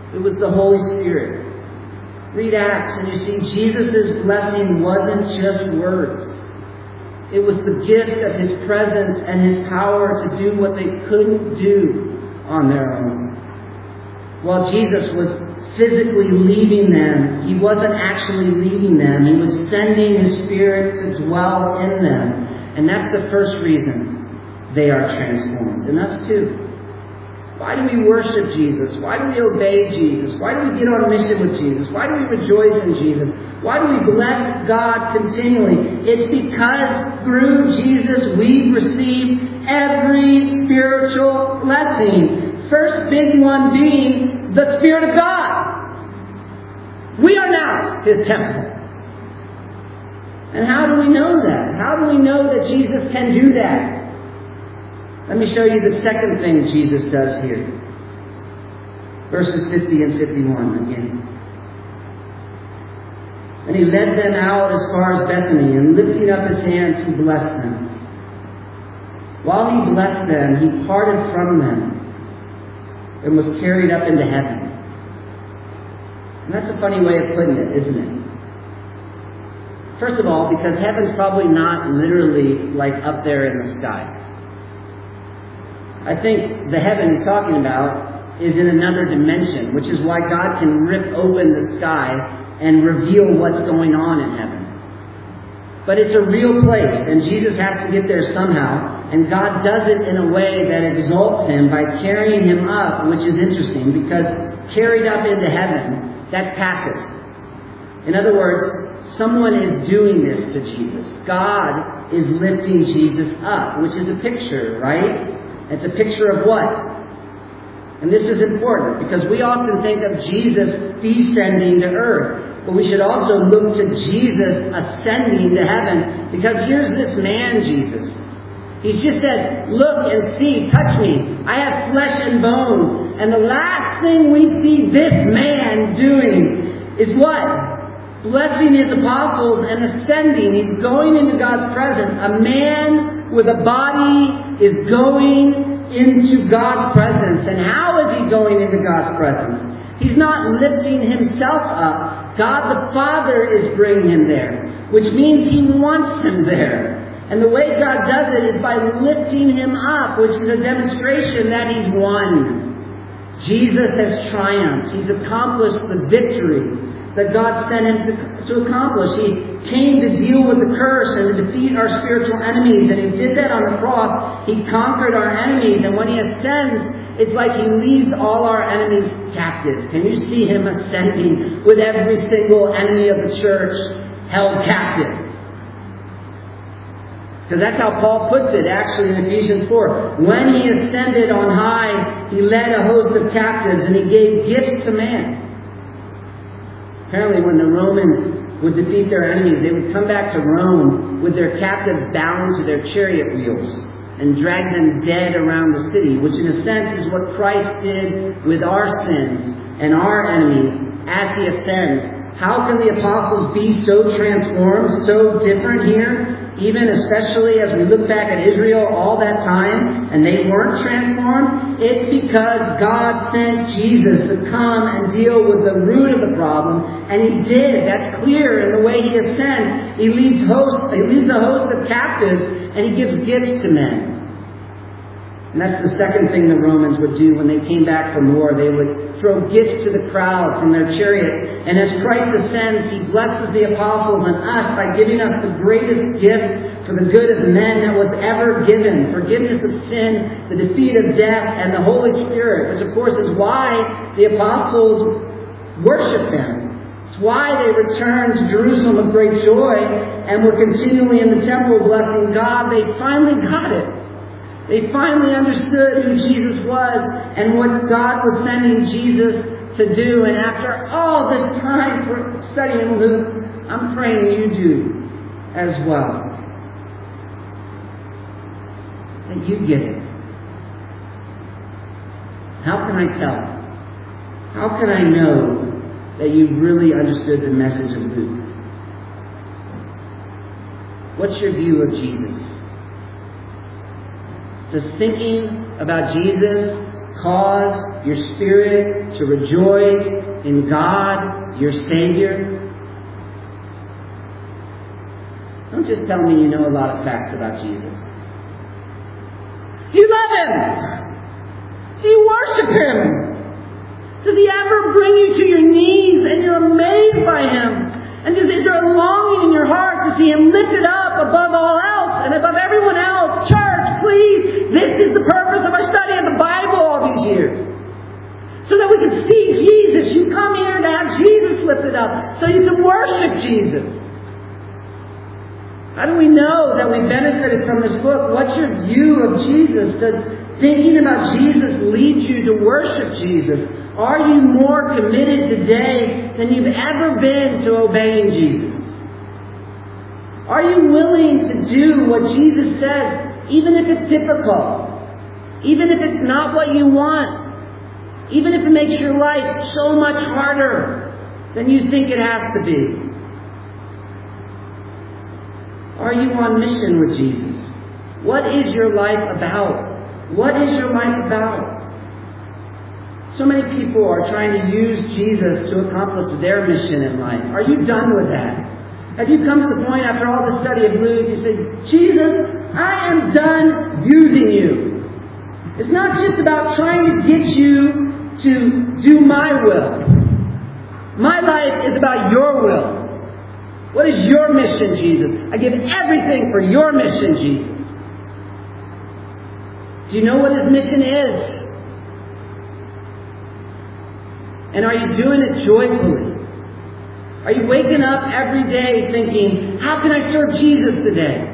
It was the Holy Spirit. Read Acts and you see Jesus' blessing wasn't just words. It was the gift of His presence and His power to do what they couldn't do on their own. While Jesus was physically leaving them, He wasn't actually leaving them. He was sending His Spirit to dwell in them. And that's the first reason they are transformed. And us too. Why do we worship Jesus? Why do we obey Jesus? Why do we get on mission with Jesus? Why do we rejoice in Jesus? Why do we bless God continually? It's because through Jesus we receive every spiritual blessing. First big one being the Spirit of God. We are now His temple. And how do we know that? How do we know that Jesus can do that? Let me show you the second thing Jesus does here. Verses fifty and fifty-one again. And He led them out as far as Bethany, and lifting up His hands, He blessed them. While He blessed them, He parted from them and was carried up into heaven. And that's a funny way of putting it, isn't it? First of all, because heaven's probably not literally like up there in the sky. I think the heaven He's talking about is in another dimension, which is why God can rip open the sky and reveal what's going on in heaven. But it's a real place, and Jesus has to get there somehow, and God does it in a way that exalts Him by carrying Him up, which is interesting, because carried up into heaven, that's passive. In other words, someone is doing this to Jesus. God is lifting Jesus up, which is a picture, right? It's a picture of what? And this is important because we often think of Jesus descending to earth. But we should also look to Jesus ascending to heaven. Because here's this man, Jesus. He's just said, look and see, touch me. I have flesh and bones. And the last thing we see this man doing is what? Blessing His apostles and ascending. He's going into God's presence. A man with a body is going into God's presence. And how is He going into God's presence? He's not lifting Himself up. God the Father is bringing Him there, which means He wants Him there. And the way God does it is by lifting Him up, which is a demonstration that He's won. Jesus has triumphed. He's accomplished the victory that God sent Him to, to accomplish. He came to deal with the curse and to defeat our spiritual enemies. And He did that on the cross. He conquered our enemies. And when He ascends, it's like He leads all our enemies captive. Can you see Him ascending with every single enemy of the church held captive? Because that's how Paul puts it actually in Ephesians four. When He ascended on high, He led a host of captives and He gave gifts to man. Apparently when the Romans would defeat their enemies, they would come back to Rome with their captives bound to their chariot wheels and drag them dead around the city, which in a sense is what Christ did with our sins and our enemies as He ascends. How can the apostles be so transformed, so different here? Even especially as we look back at Israel all that time and they weren't transformed, it's because God sent Jesus to come and deal with the root of the problem, and He did. That's clear in the way He ascends. He leads hosts, He leads a host of captives, and He gives gifts to men. And that's the second thing the Romans would do when they came back from war. They would throw gifts to the crowd from their chariot. And as Christ ascends, He blesses the apostles and us by giving us the greatest gift for the good of men that was ever given. Forgiveness of sin, the defeat of death, and the Holy Spirit. Which of course is why the apostles worship Him. It's why they returned to Jerusalem with great joy and were continually in the temple blessing God. They finally got it. They finally understood who Jesus was and what God was sending Jesus to do. And after all this time for studying Luke, I'm praying you do as well. That you get it. How can I tell? How can I know that you really understood the message of Luke? What's your view of Jesus? Does thinking about Jesus cause your spirit to rejoice in God, your Savior? Don't just tell me you know a lot of facts about Jesus. Do you love Him? Do you worship Him? Does He ever bring you to your knees and you're amazed by Him? And does, is there a longing in your heart to see Him lifted up above all else and above everyone else? Church, please, this is the purpose of our study of the Bible all these years. So that we can see Jesus. You come here to have Jesus lifted up so you can worship Jesus. How do we know that we benefited from this book? What's your view of Jesus? Does thinking about Jesus lead you to worship Jesus? Are you more committed today than you've ever been to obeying Jesus? Are you willing to do what Jesus says, even if it's difficult? Even if it's not what you want? Even if it makes your life so much harder than you think it has to be? Are you on mission with Jesus? What is your life about? What is your life about? So many people are trying to use Jesus to accomplish their mission in life. Are you done with that? Have you come to the point after all the study of Luke, you say, Jesus, I am done using you. It's not just about trying to get you to do my will. My life is about your will. What is your mission, Jesus? I give everything for your mission, Jesus. Do you know what His mission is? And are you doing it joyfully? Are you waking up every day thinking, how can I serve Jesus today?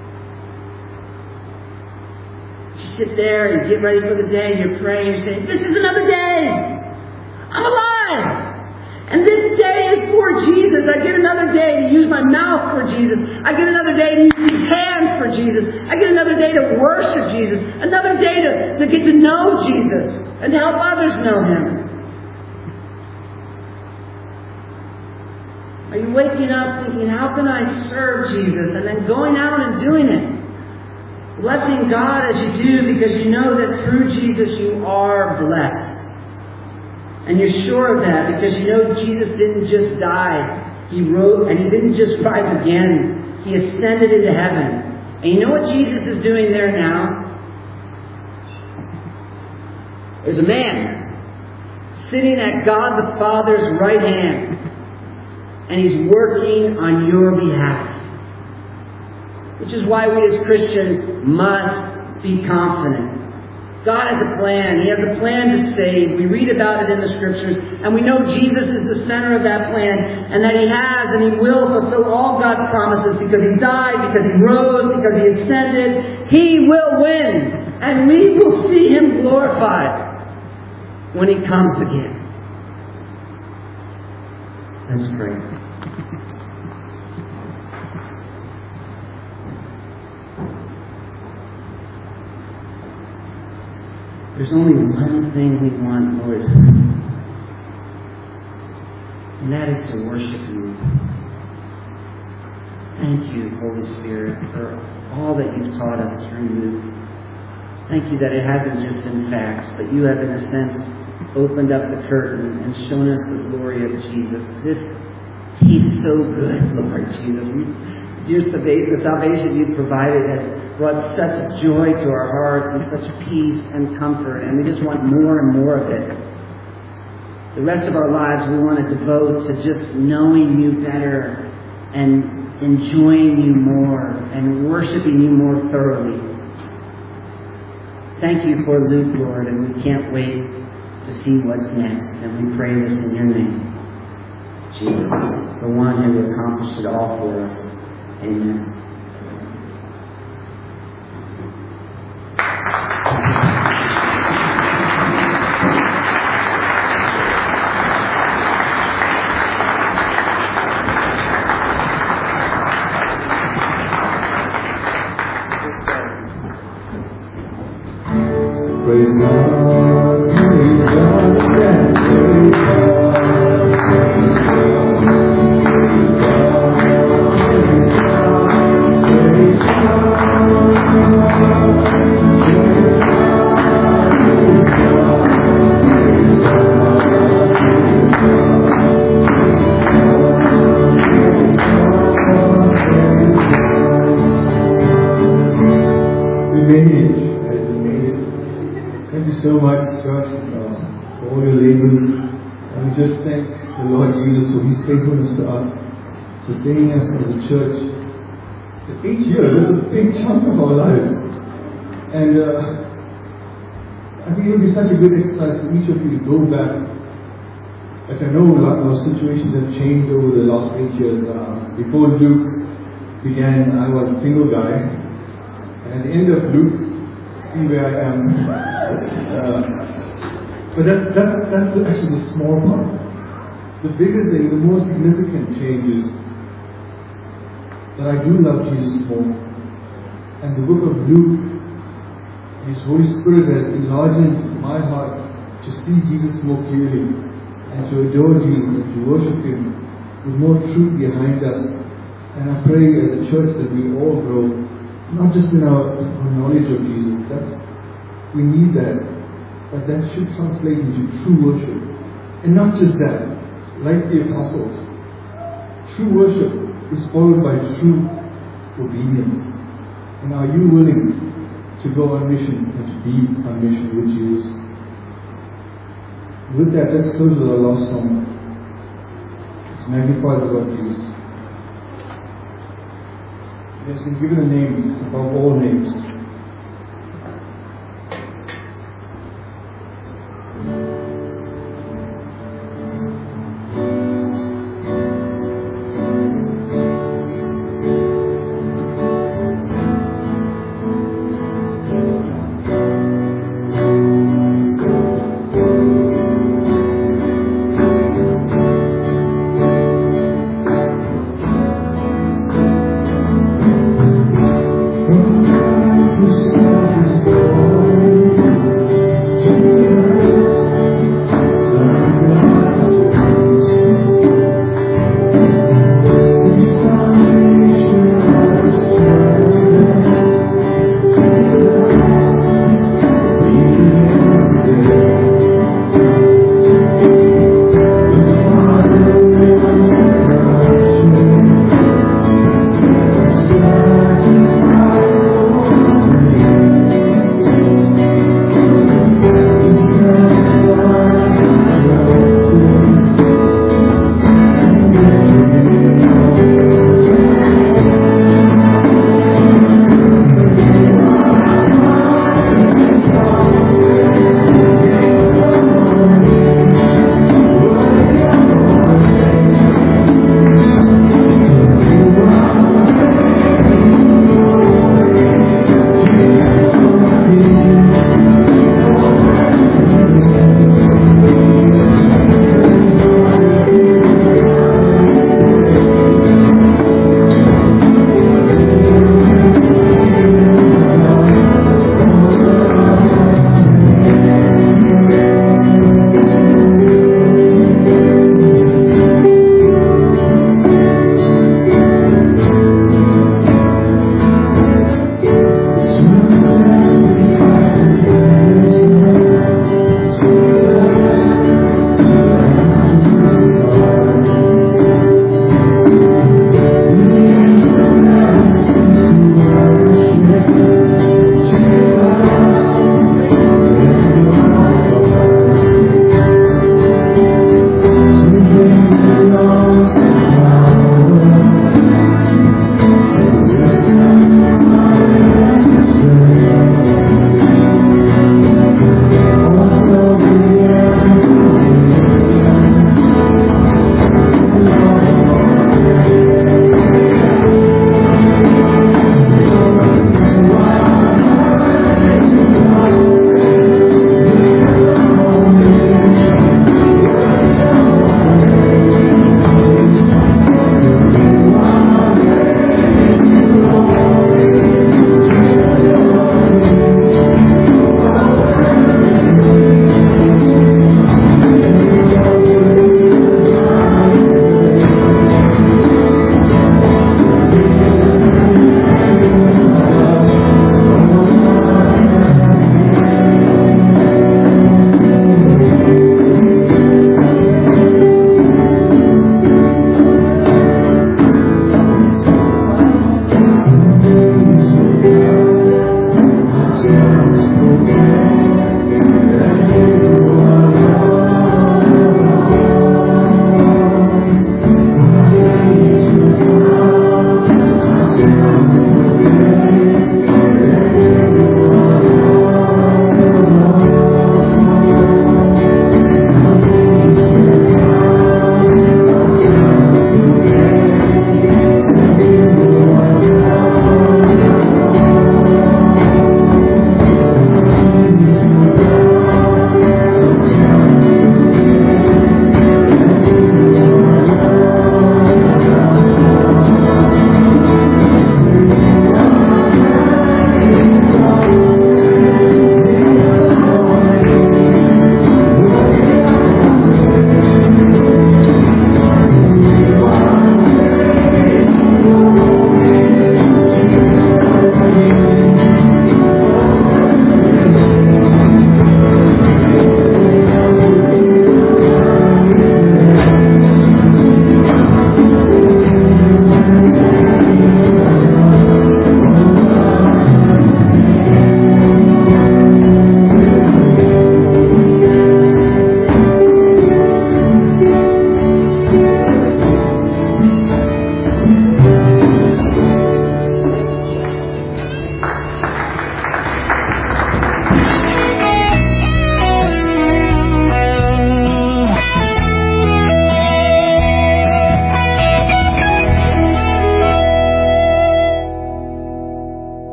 You sit there and get ready for the day. You're praying. You're saying, this is another day. I'm alive. And this day is for Jesus. I get another day to use my mouth for Jesus. I get another day to use these hands for Jesus. I get another day to worship Jesus. Another day to, to get to know Jesus and to help others know Him. Are you waking up thinking, how can I serve Jesus? And then going out and doing it. Blessing God as you do, because you know that through Jesus you are blessed. And you're sure of that because you know Jesus didn't just die. He rose, and He didn't just rise again. He ascended into heaven. And you know what Jesus is doing there now? There's a man sitting at God the Father's right hand. And He's working on your behalf. Which is why we as Christians must be confident. God has a plan. He has a plan to save. We read about it in the Scriptures. And we know Jesus is the center of that plan. And that He has and He will fulfill all God's promises because He died, because He rose, because He ascended. He will win. And we will see Him glorified when He comes again. Let's pray. There's only one thing we want, Lord. And that is to worship You. Thank You, Holy Spirit, for all that You've taught us through Luke. Thank You that it hasn't just been facts, but You have, in a sense, opened up the curtain and shown us the glory of Jesus. This tastes so good, Lord Jesus. Just the, the salvation You provided has brought such joy to our hearts and such peace and comfort, and we just want more and more of it. The rest of our lives we want to devote to just knowing You better and enjoying You more and worshiping You more thoroughly. Thank You for Luke, Lord, and we can't wait to see what's next, and we pray this in Your name, Jesus, the one who accomplished it all for us. Amen. Praise God, praise God, and praise God, praise God, praise God. so much, Josh, uh, for all your labors. And we just thank the Lord Jesus for His faithfulness to us, sustaining us as a church. Each year, that's a big chunk of our lives. And uh, I think it will be such a good exercise for each of you to go back. Like I know a lot of situations have changed over the last eight years. Uh, before Luke began, I was a single guy. And at the end of Luke, see where I am. Uh, but that, that, that's actually the small part. The bigger thing, the more significant change is that I do love Jesus more. And the book of Luke, His Holy Spirit has enlarged my heart to see Jesus more clearly, and to adore Jesus and to worship Him with more truth behind us. And I pray as a church that we all grow, not just in our, our knowledge of Jesus, that's, we need that, but that should translate into true worship. And not just that, like the apostles, true worship is followed by true obedience. And are you willing to go on mission and to be on mission with Jesus? With that, let's close with our last song. Let's magnify the Lord Jesus. He has been given a name above all names.